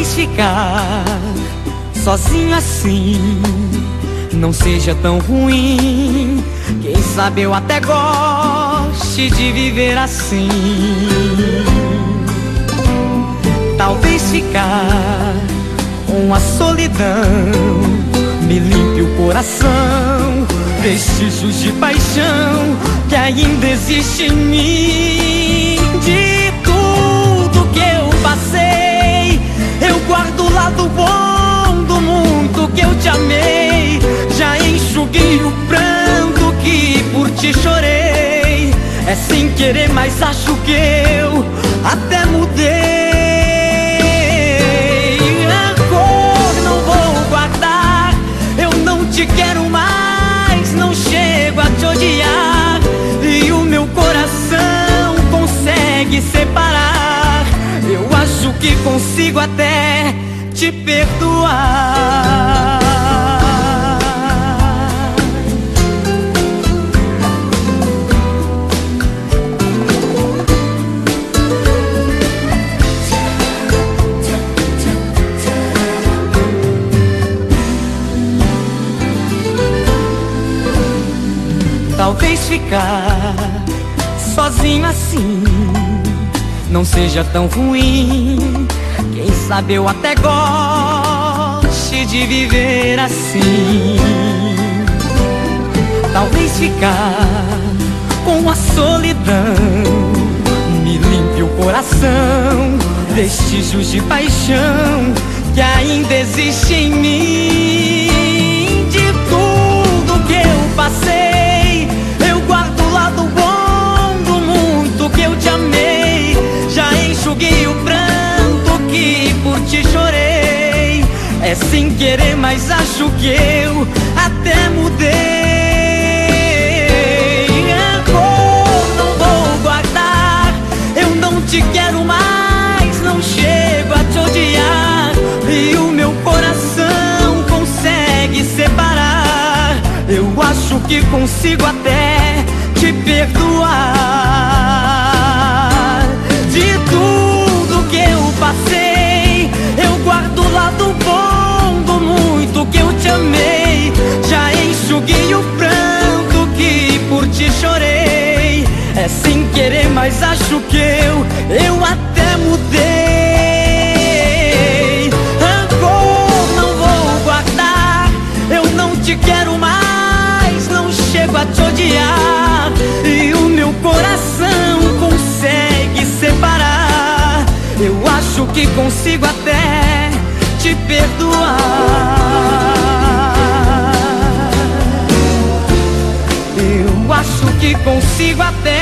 Talvez ficar sozinho assim não seja tão ruim. Quem sabe eu até goste de viver assim. Talvez ficar com a solidão me limpe o coração, vestígios de paixão que ainda existe em mim. De tudo que eu passei, eu guardo o lado bom do mundo que eu te amei. Já enxuguei o pranto que por ti chorei. É sem querer, mas acho que eu até mudei. Te quero mais, não chego a te odiar, e o meu coração consegue separar. Eu acho que consigo até te perdoar. Talvez ficar sozinho assim não seja tão ruim. Quem sabe eu até goste de viver assim. Talvez ficar com a solidão me limpe o coração, vestígios de paixão que ainda existe em mim. De tudo que eu passei, eu guardo o lado bom do mundo que eu te amei. Já enxuguei o pranto que por ti chorei. É sem querer, mas acho que eu até mudei. Amor, não vou guardar, eu não te quero mais, não chego a te odiar, e o meu coração consegue separar. Eu acho que consigo até te perdoar. De tudo que eu passei, eu guardo o lado bom do muito que eu te amei. Já enxuguei o pranto que por ti chorei. É sem querer, mas acho que eu até mudei. Rancor não vou guardar, eu não te quero mais, não chego a te odiar, e o meu coração consegue separar. Eu acho que consigo até te perdoar. Eu acho que consigo até